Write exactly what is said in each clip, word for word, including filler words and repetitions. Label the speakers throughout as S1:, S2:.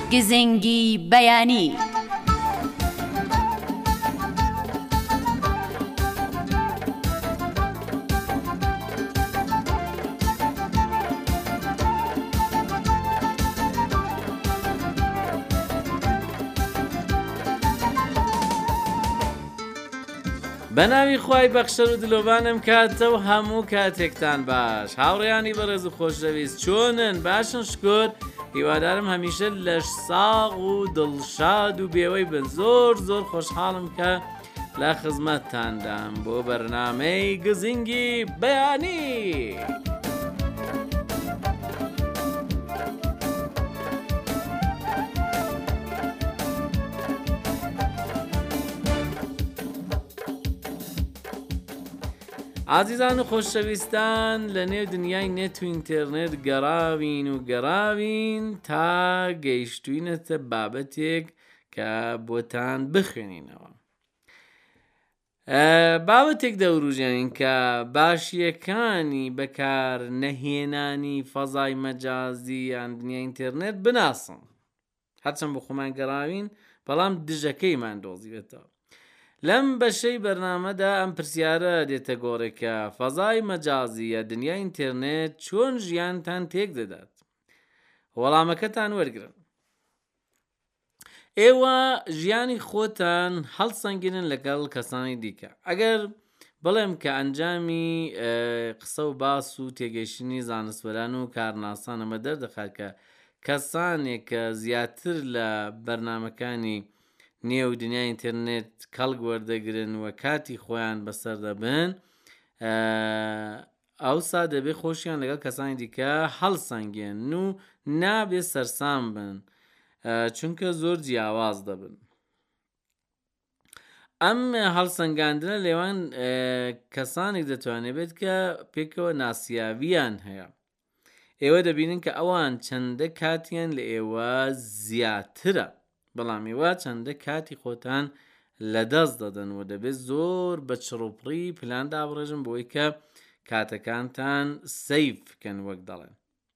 S1: گزنگی بەیانی.
S2: بەناوی خوای بەخشەر و دلۆڤانم کاتەوە هەموو کاتێکتان باش. هاوڕێیانی بەڕێز و خۆشەویست چۆنن؟ باشن شکر. هیوادارم هەمیشە لەش ساغ و دڵشاد و بێوەی بن. زۆر زۆر خۆشحاڵم کە لە خزمەتتاندام بۆ بەرنامەی گزنگی بەیانی. عزیزان و خۆشەویستان لە نێو دنیای نێت و ئینتەرنێت گەڕاوین و گەڕاوین تا گەیشتوینەتە بابەتێک کە بۆتان بخوێنینەوە. بابەتێک دەوروژێنین کە باشیەکانی بەکار نەهێنانی فەزای مەجازی یان دنیای ئینتەرنێت بناسن. هەرچەند بە خۆمان گەڕاوین بەڵام دژەکەیمان دۆزیوێتەوە. لەم بەشەی بەرنامەدا ئەم پرسیارە دێتە گۆڕێکە فەزای مەجازی یا دنیای ئینتەرنێت چۆن ژیانتان تێک دەدات؟ وەڵامەکەتان وەرگرن. ئێوە ژیانی خۆتان هەڵسەنگێنن لەگەڵ کەسانی دیکە. ئەگەر بڵێم کە ئەنجامی قسە و باس و تێگەیشتنی زانستوەران و کارناسان ئەمە دەردەخات کە کەسانێک کە زیاتر لە بەرنامەکانی نێو دنیای ئینتەرنێت کەڵک وەردەگرن و کاتی خۆیان بەسەر دەبن، ئەوسا دەبێت خۆشیان لەگەڵ کەسانی دیکە هەڵسەنگێن و نابێت سەرسام بن چونکە زۆر جیاواز دەبن. ئەم هەڵسەنگاندنە لێوان کەسانێک دەتوانێت بێت کە پێکەوە ناسیاویان هەیە. ئێوە دەبینن کە ئەوان چەندە کاتیان لە ئێوە زیاترە، بەڵام ئێوە چەندە کاتی خۆتان لەدەست دەدەن و دەبێت زۆر بە چڕوپڕی پلان دابڕێژن بۆی کە کاتەکانتان سەیف بکەن وەک دەڵێن.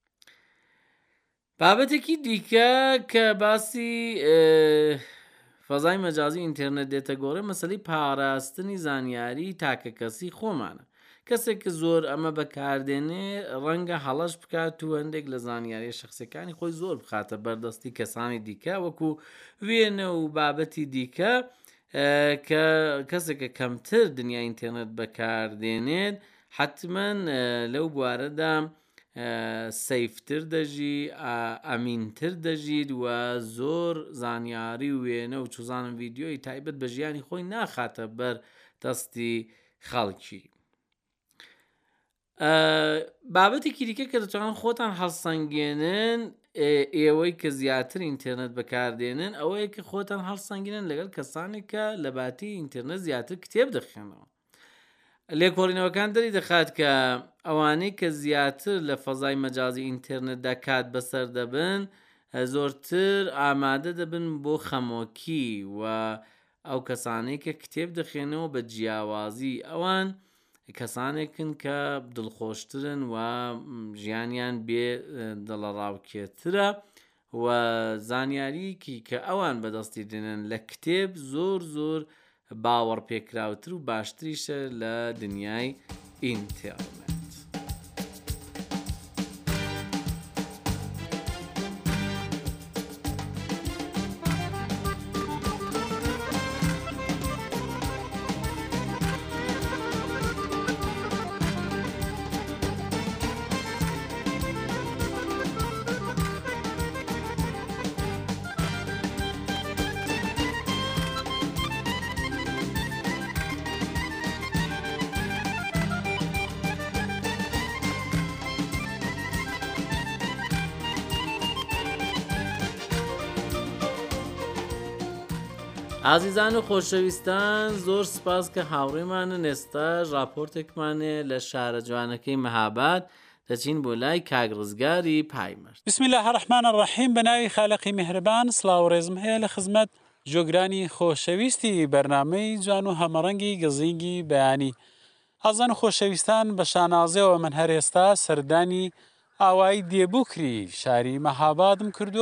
S2: بابەتێکی دیکە کە باسی فەزای مەجازی ئینتەرنێت دێتە گۆڕێ مەسەلەی پاراستنی زانیاری تاکە کەسی خۆمانە. کەسێک کە زۆر ئەمە بەکاردێنێ ڕەنگە هەڵەش بکات و هەندێک لە زانیاری شخصیەکانی خۆی زۆر بخاتە بەردەستی کەسانی دیکە وەکو وێنە و بابەتی دیکە کە کەسێکە کەمتر دنیای ئینتەرنێت بەکاردێنێت حتمما لەو بوارەدا سەیفتر دەژی، ئەمینتر دەژید و زۆر زانیاری و وێنە و چوزانم ڤیدیۆی تایبەت بە ژیانی خۆی ناخاتە بەر دەستی خەڵکی. بابەتێکی دیکە کە دەتوانن خۆتان هەڵسەنگێنن ئێوەی کە زیاتر ئینتەرنێت بەکاردێنن ئەوەیە کە خۆتان هەڵسەنگێنن لەگەڵ کەسانێک کە لە باتی ئینتەرنێت زیاتر کتێب دەخوێنەوە. لێکۆڵینەوەکان دەری دەخات کە ئەوانەی کە زیاتر لە فەزای مەجازی ئینتەرنێتدا کات بەسەر دەبن زۆرتر ئامادە دەبن بۆ خەمۆکی و ئەو کەسانەی کە کتێب دەخوێنەوە بە جیاوازی ئەوان کەسانێکن کە دڵخۆشترن و ژیانیان بێ دڵەڕاوکێترە و زانیاریکی کە ئەوان بەدەستی دێنن لە کتێب زۆر زۆر باوەڕ پێکراوتر و باشتریشە لە دنیای ئینتەرنێت. عزیزان و خۆشەویستان زۆر سپاس کە هاوڕێمانن. ئێستا ڕاپۆرتێکمانێ لە شارە جوانەکەی مەهاباد دەچین بۆ لای کاگڕزگاری پایمەرد.
S3: بسم الله الرحمن الرحیم. بەناوی خالقی میهرەبان سڵاو و ڕێزم هەیە لە خزمەت جۆگرانی خۆشەویستی بەرنامەی جوان و هەمەڕەنگی گزنگی بەیانی. ئازان و خۆشەویستان بە شانازیەوە من هەر ئێستا سەردانی ئاوایی دێبوکری شاری مەهابادم کردووە و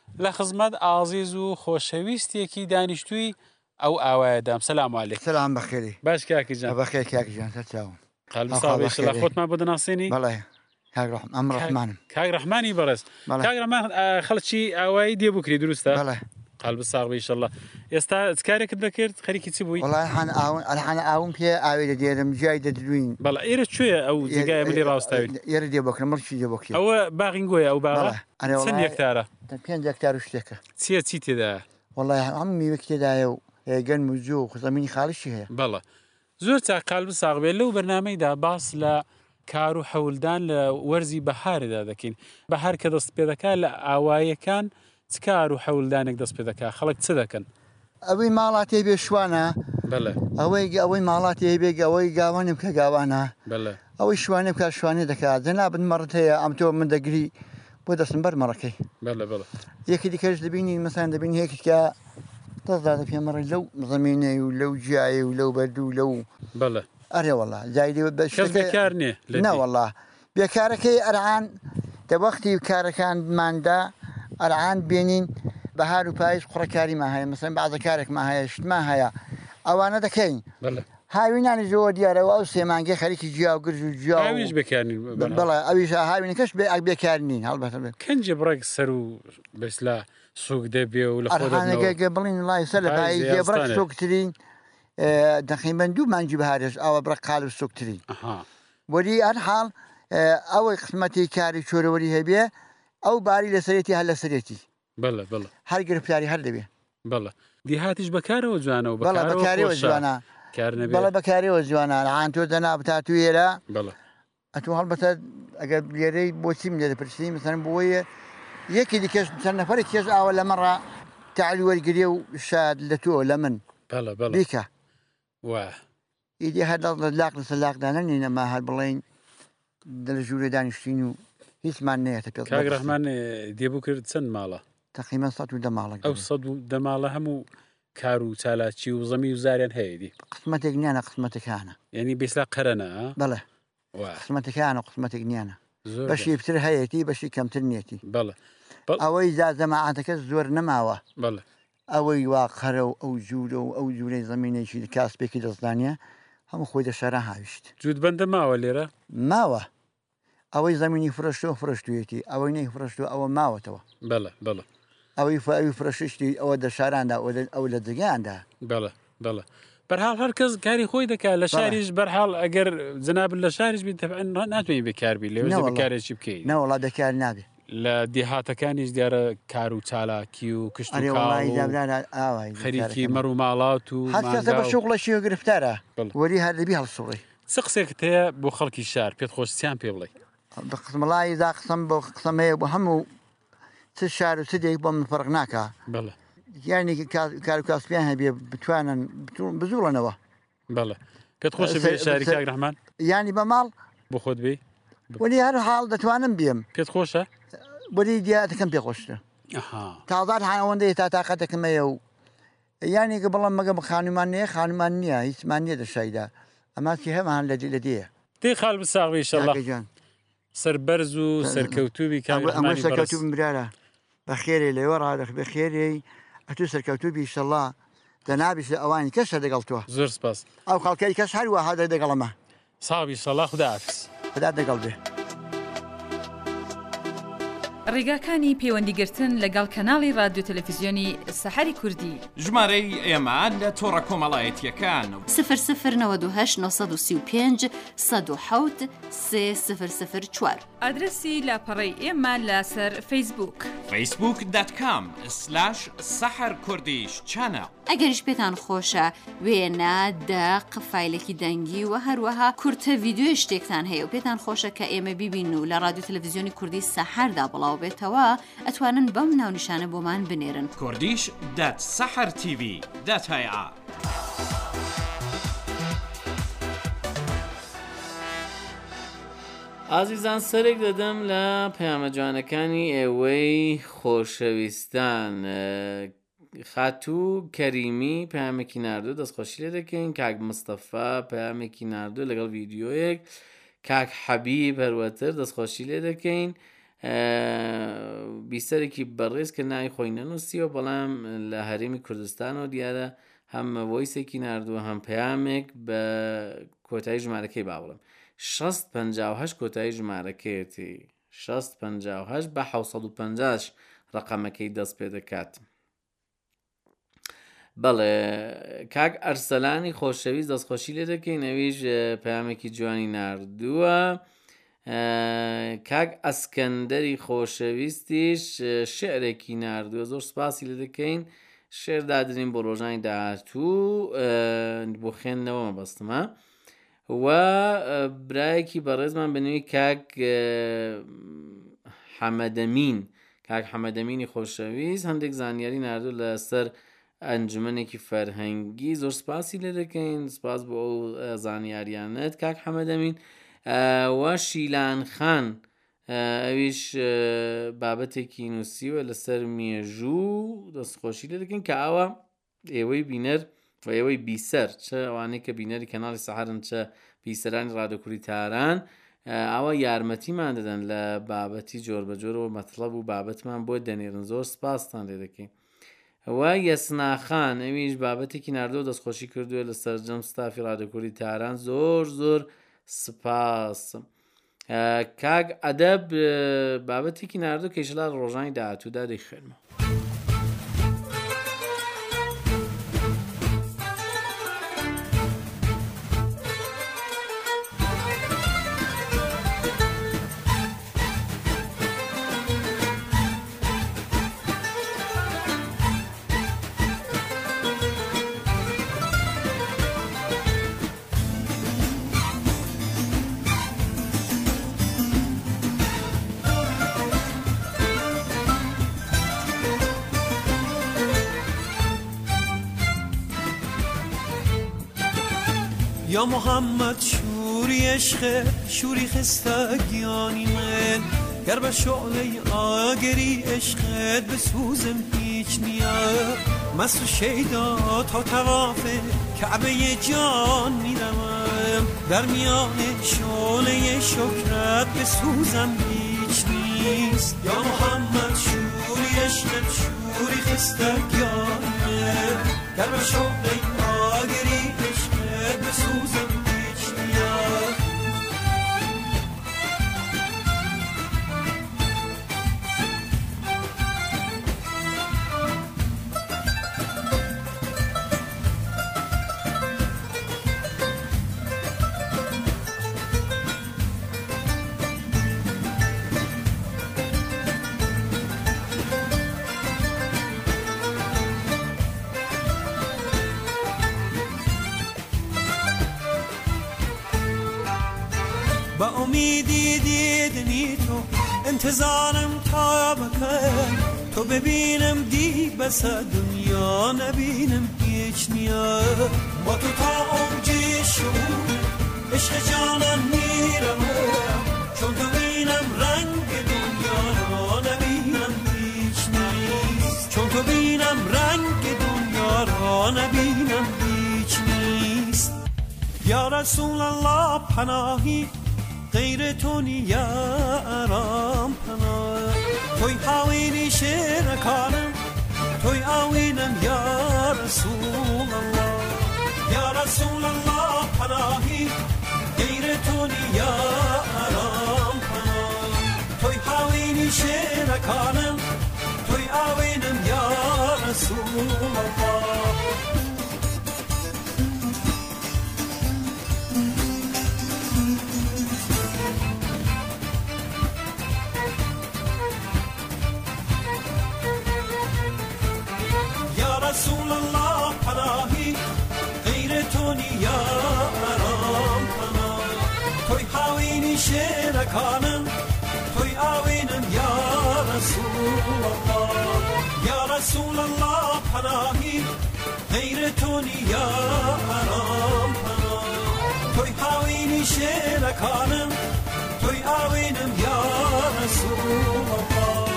S3: لە خزمەت ئازیز و خۆشەویستێکی دانیشتووی ئەو ئاوایەدام. سەلام عەلیکم.
S1: سلام بەخێری.
S3: باش کاکیجان.
S1: بەخێر کاکیجان چاوم.
S3: قەلب ساڵی ئینشەڵا خۆتمان بۆ دەناسێنی؟
S1: بەڵێ. کاک ڕەحمان ئەم ڕەحمانم.
S3: کاک ڕەحمانی بەڕێز. کاک ڕەحمان خەڵکی ئاوایی دێ بکری دروستە؟
S1: بەڵێ.
S3: قەلب ساڵی ئینشەڵا. ئێستا کارێکت دەکرد خەریکی چی بووی؟
S1: وەڵای حان ئاون ئەلحان ئاوم پێ ئاوێ دەدێرم جای دەدوین.
S3: بەڵێ ئێرە کوێیە ئەو جێگایە ملی ڕاستاوی؟
S1: ئێرە دێ بۆکرە مڵکی دێ بۆکی.
S3: ئەوە باغینگۆیە ئەو باغە؟ چەند هێکتارە؟
S1: پێنج هێکتار و شتێکە.
S3: چییە چی تێدایە؟
S1: وەڵای هەموو میوەک تێدایە و گەنم و جۆ و زەمینی خاڵیشی هەیە.
S3: بەڵێ. زۆر چاک قەلب ساغ بێت لەو بەرنامەیدا باس لە کار و حەولدان لە وەرزی بەهاردا دەکەین. بەهار کە دەست پێ دەکات لە ئاوایەکان چ کار و حەولدانێک دەست پێ دەکات؟ خەڵک چ دەکەن؟
S1: ئەوەی ماڵاتی بێ شوانە.
S3: بەڵێ.
S1: ئەوەی ئەوەی ماڵاتی بێ ئەوەی گاوانێ بکە گاوانە.
S3: بەڵێ.
S1: ئەوەی شوانێ بکات شوانێ دەکات. جەنابەت مەڕەت هەیە ئەم تۆ من دەگری بۆ دەستم بەر مەڕەکەی.
S3: بەڵێ بەڵێ.
S1: یەکی دیکەش دەبینی مەسەڵەن دەبینی هەیەکێکە دەستدا پێمەڕی لەو زەمینەی و لەو جیایە و لەو بەردوو لەو.
S3: بەڵێ.
S1: ئەرێ وەڵا جای
S3: کەس بێکار نییە
S1: نەوەڵا بێکارەکەی ئەرعان دەوەختی کارەکانماندا ئەرعان بێنین بەهار و پاییز قوڕەکاریمان هەیە مەسەڵەن بەعزە کارێکمان هەیە شتمان هەیە ئەوانە دەکەین هاوینانی زۆر دیارەوە ئەو سێمانگەی خەریکی جیا و گرژ و جیا
S3: ئەویش بێکارنین
S1: بەڵێ ئەویش هاوینەکەش بێ بێکار نین هەڵبەتە بێت
S3: کەنجی بڕێک سەر و بەسلا سوک دەبێ و لە
S1: خۆدەگە بڵین لای سەر لە پایی جێبڕێک سوکترین دەخیمەن دوو مانجی بەهارێش ئەوە بڕە قال و سوکترین وەری هەر حاڵ ئەوەی قسمەتی کاری چۆرەوەری هەبێ ئەو باری لەسەرێتی هەر لەسەرێتی
S3: بەڵێ بەڵێ
S1: هەر گرفتاری هەر دەبێ
S3: بەڵێ دیهاتیش بەکارەوە جوانەوە
S1: بەڵێ بەکارەوە جوانە بەڵێ بەکارەوە جوانە ئەعان تۆ دەنا بتاتو ئێرە
S3: بەڵێ
S1: ئەتو هەڵبەتە ئەگەر لێرەی بۆچیم لێ دەپرسی مەسەڵەن بۆیە یەکی دیکەش چەند نەفەری کێش ئاوە لە مەڕە تعالی وەرگریە و شاد لە تۆ لە من
S3: بەڵێ بەڵێ
S1: بیکە
S3: واه
S1: ئیدی هەر لاق لەسەر لاقدانە نینەما هەر بڵێن لە ژوورێ دانیشتین و هیچمان نەیەتە پێ
S3: کاک ڕەحمان دێبوو کرد چەند ماڵە
S1: تەقریبەن سەد و دە ماڵە
S3: ئەو سەد و دە ماڵە هەموو کار و چالاکی و زەمی و زاریان هەیەدی
S1: قسمەتێک نیانە قسمەتەکانە
S3: یعنی بێسلا قەرەنە
S1: بەڵێ قسمەتەکانە قسمەتێک نیانە بەشی پتر هەیەی بەشی کەمتر نیەتی
S3: بەڵێ
S1: ئەوەی زازەماعاتەکە زۆر نەماوە
S3: بەڵێ
S1: ئەوەی وا قەرە و ئەو جوورە و ئەو جوورەی زمینێکی کاسپێکی دەستدانە هەموو خۆی دەشارە هاویشت
S3: جوود بەندە ماوە لێرە
S1: ماوە ئەوەی زمینی فرۆشتۆ فرۆشتویەتی ئەوەی نەی فرۆشتو ئەوە ماوەتەوە
S3: بەڵێ بەڵێ
S1: ئەوەی ئەوی فرۆشتی ئەوە دەشاراندا ئەو لە جگەیاندا
S3: بەڵێ بەڵێ بەرحاڵ هەر کەس کاری خۆی دەکات لە شاریش بەرحاڵ ئەگەر جنابن لە شاریش بین ناتوانین بێکاربی لێ بەکارێکی بکەیت
S1: نەوەڵا بێکار نابێ
S3: لە دیهاتەکانیش دیارە کار و چالاکی و کشت و خەریکی مەڕ و ماڵات و
S1: هەرکەسە بە شوغڵەشی و گرفتارە وەری هەر دەبی هەڵسوڕی
S3: چ قسێکت هەیە بۆ خەڵکی شار پێت خۆشیان پێ بڵێ
S1: بە قسمڵی دا قسم بۆ قسەمەیە بۆ هەموو چ شار و چ دێک بۆ من فەرق ناکە
S3: بەڵێ
S1: یانی کار و کاسپیان هەبێ بتوانن بزوڵەنەوە
S3: بەڵێ پێت خۆشە بێ شاری کاک ڕەحمان
S1: ینی بە ماڵ
S3: بۆ خۆت بێ
S1: وەلی هەر حاڵ دەتوانم بێم
S3: پێت خۆشە
S1: وەری دیاتەکەم پێ خۆشتە تازار هاوەندەیە تا تااقەتەکەمەیە و یانێکە بەڵام مەگە بە خانومان نییە خانومان نییە هیچمان نییە دەشایدا ئەماسی هەمان لە لە دێە
S3: دێ خاڵ بساغی شەڵەکەجان سەربەرز و سەرکەوتوبی
S1: ئەمە سەرکەوتوب برارە بە خێرێ لێوە ڕادەخ بە خێرەی ئەتو سەرکەوتوبی شەڵا دەنابیش لە ئەوانی کەشە دەگەڵ تۆ
S3: زۆر سپاس
S1: ئەو خەڵکەی کەس هەروە هەدە دەگەڵەمە
S3: ساوی شەڵا خوداحافیز
S1: خدا دەگەڵ بێ
S4: ڕێگاکانی پەیوەندیگرتن لەگەڵ کەناڵی رادیۆ تەلەڤیزیۆنی سەحەری کوردی
S5: ژمارەی ئێمە لە تۆڕە کۆمەڵایەتیەکان
S6: سفر سفر نەوەد و هەشت نۆ سەد و سی و پێنج سەد و حەوت سێ سفر سفر چوار
S4: ئادرسی لاپەڕەی ئێمە لەسەر فەیسبووک
S5: فەیسبووک دەت کام سلاش سەحەر کوردیش چەنە
S6: ئەگەریش پێتان خۆشە وێنە دەق فایلێکی دەنگی و هەروەها کورتە ڤیددیۆ شتێکتان هەیە و پێتان خۆشە کە ئێمە بیبین و لە رادیۆ تەلەڤیزیۆنی کوردی سەحەردا بڵاو بێتەوە ئەتوانن بەم ناونیشانە بۆمان بنێرن
S5: کوردیش دەت سەحەر تیڤی دەت هەیە
S2: ئازیزان سەرێک دەدەم لە پەیامەجوانەکانی ئێوەی خۆشەویستان خاتوو کەریمی پەیامێکی ناردوو دەستخۆشی لێ دەکەین کاک مستەفا پەیامێکی ناردوو لەگەڵ ڤیددیۆیەک کاک حەبیب هەروەتر دەستخۆشی لێ دەکەین بیسەرێکی بەڕێز کە ناوی خۆی نەنووسیوە، بەڵام لە هەرێمی کوردستانەوە دیارە هەم ڤۆیسێکی ناردووە هەم پەیامێک بە کۆتایی ژمارەکەی با بڵێم شەست پەنجا و هەشت کۆتایی ژمارەکەیەتی شەست پەنجا و هەشت بە حەوت سەد و پەنجاش ڕقەمەکەی دەست پێ دەکات. بەڵێ کاک ئەرسەلانی خۆشەویست دەستخۆشی لێ دەکەین، ئەویش پەیامێکی جوانی ناردووە. کاک ئەسکەندەری خۆشەویستیش شعرێکی ناردووە، زۆر سپاسی لێ دەکەین، شێر دادرین بۆ ڕۆژانی داهاتوو بۆ خوێندنەوە مەبەستمە. و برایەکی بەڕێزمان بنووی کاک حەمەدەمین کاک حەمەدەمینی خۆشەویست هەندێک زانیاری ناردوو لەسەر ئەنجومەنێکی فەرهەنگی، زۆر سپاسی لێ دەکەین، سپاس بۆ ئەو زانیاریانت کاک حەمەدەمین. و شیلان خان ئەویش بابەتێکی نووسیوە لەسەر مێژوو، دەستخۆشی لێ دەکەین کە ئاوا ئێوەی بینەر و ئێوەی بیسەر چە ئەوانەی کە بینەری کەناڵی سەحەرن چە بیسەرانی ڕادیۆ تاران ئاوا یارمەتیمان دەدەن لە بابەتی جۆر بە جۆرەوە مەطلب و بابەتمان بۆ دەنێرن، زۆر سپاستان لێ دەکەین. و یەسناخان ئەویش بابەتێکی ناردووە دەستخۆشی کردووە لە سەرجەم ستافی ڕادیۆ تاران، زۆر زۆر سپاس. کاک ئەدەب بابەتێکی ناردوو کەیشەلا ڕۆژانی داهاتوودا دەیخوێنمەوە.
S7: یا محمد شوری عشق شوری خستگیانی من گر به شعله آگری عشقت بسوزم هیچ نیاد مست و شیدا تا طواف کعبه جان میروم در میان شعله شکرت بسوزم هیچ نیست. یا محمد شوری عشقت شوری خستگیانی من گر به شعله آگری بسوزم هیچ نیاد با امیدی دیدنی تو انتظارم تا بکن تو ببینم دی بس دنیا نبینم هیچ نیاد با تو تا اوجی شعور عشق جانان میرم چون تو بینم رنگ دنیا را نبینم هیچ نیست چون تو بینم رنگ دنیا را نبینم هیچ نیست. یا رسول الله پناهی غیر تو نیارم پناه توی آوینی شرکانم توی آوینم یا رسول الله یا رسول الله پناهی غیر تو نیارم پناه توی آوینی شرکانم توی آوینم یا رسول الله. رسول الله پناهی غیر تو نیارم پناه توی آوینی شرکانم توی آوینم یا رسول الله یا رسول الله پناهی غیر تو نیارم پناه توی آوینی شرکانم توی آوینم یا رسول الله.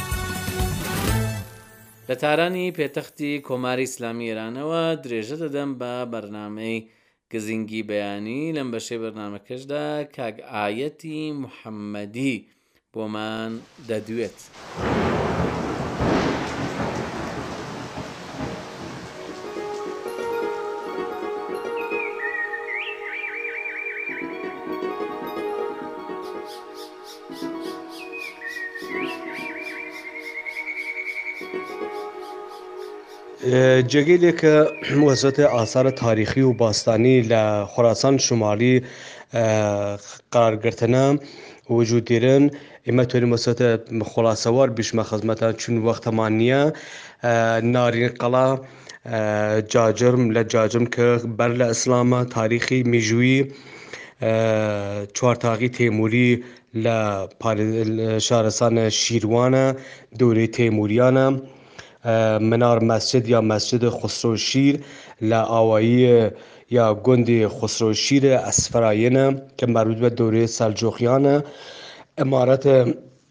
S2: لە تارانی پێتەختی کۆماری ئیسلامی ئێرانەوە درێژە دەدەم بە بەرنامەی گزینگی بەیانی لەم بەشەی بەرنامەکەشدا کاک ئایەتی محەممەدی بۆمان دەدوێت.
S8: جگیلی که وسط آثار تاریخی و باستانی ل خراسان شمالی قرار گرتنه وجود دیرن اما توی وسط خلاصوار بیش مخدمتان چون وقت مانیه نارین قلا جاجرم لجاجرم که بر اسلام تاریخی میجوی چوارتاقی تیموری ل شهرستان شیروانه دوره تیموریانه منار مسجد یا مسجد خسرو شیر لآوایی یا گند خسرو شیر اسفراینه که مربوط به دوره سلجوقیانه. امارت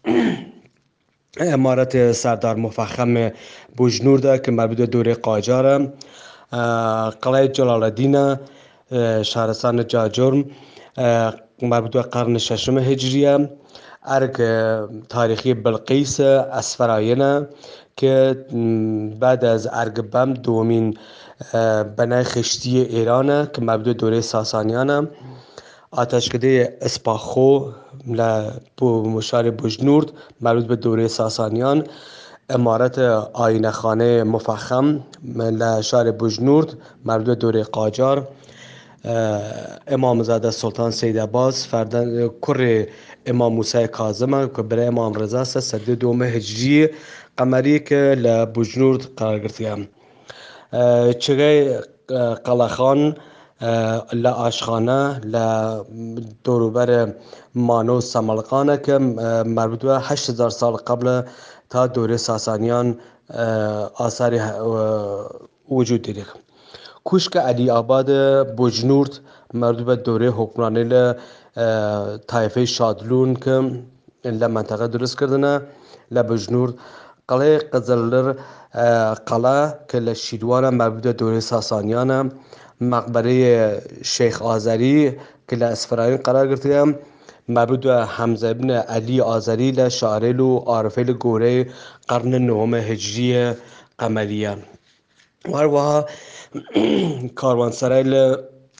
S8: امارت سردار مفخم بوجنورده که مربوط به دوره قاجاره. قلعه جلال الدین شهرستان جاجرم مربوط به قرن ششم هجریه. ارگ تاریخی بلقیس اسفراینه که بعد از ارگبم دومین بنای خشتی ایرانه که مربوط به دوره ساسانیانه. آتشکده اسپاخو مشار بوجنورد مربوط به دوره ساسانیان. امارت آینه خانه مفخم لشهر بوجنورد مربوط به دوره قاجار. امامزاده سلطان سید عباس فردن کر امام موسی کاظم که برای امام رضا است صد دوم هجری قمری که لبوجنورد قرار گرفتیم. چگه قلخان لآشخانه لدوروبر مانو سملقانه که مربوط به هشت هزار سال قبل تا دوره ساسانیان آثار وجود دارد. کوشک علی آباد بوجنورد مربوط به دوره حکمرانی طایفه شادلون که لمنطقه درست کردنه. لبوجنورد قلعه قزلر قلعه که لشیروان مربوط به دوره ساسانیانه. مقبره شیخ آذری که لاسفراین قرار گرفته مربوط به حمزه ابن علی آذری لشاعر و عارفه گوره قرن نهم هجری قمریه. و هر کاروانسرای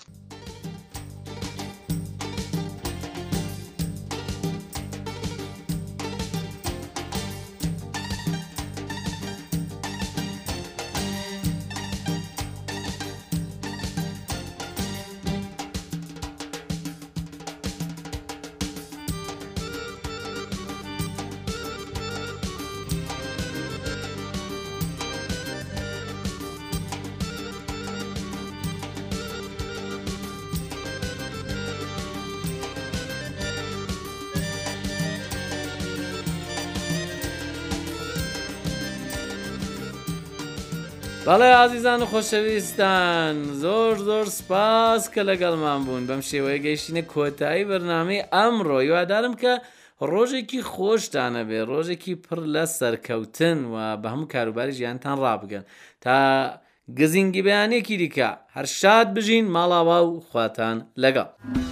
S2: بەڵێ ئازیزان و خۆشەویستان زۆر زۆر سپاس کە لەگەڵمان بوون. بەم شێوەیە گەیشتینە کۆتایی بەرنامەی ئەمڕۆ. هیوادارم کە ڕۆژێکی خۆشتانە بێ، ڕۆژێکی پڕ لە سەرکەوتن و بە هەموو کاروباری ژیانتان ڕابگەن. تا گزینگی بەیانێکی دیکە هەر شاد بژین، ماڵاوا و خواتان لەگەڵ.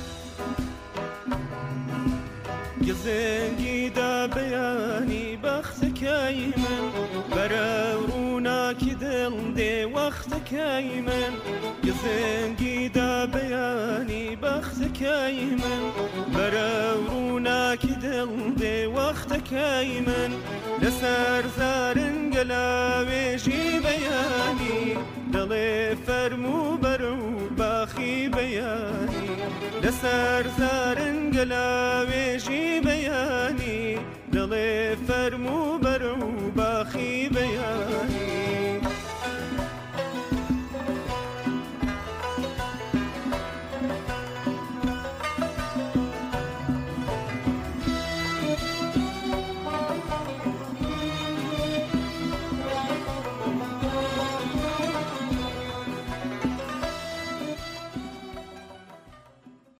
S7: گزینگی دا بەیانی بەختەکەی من بەرە ڕووناکی دڵ دێ وەختەکەی من. گزینگی دا بەیانی بەختەکەی من بەرە ڕووناکی دڵ دێ وەختەکەی من. لەسەر زارنگە لاوێژی بەیانی دڵێ فەرموو بەرە و باخی بەیانی. لەسەر زارنگە لاوێژی بەیانی دڵێ فەرموو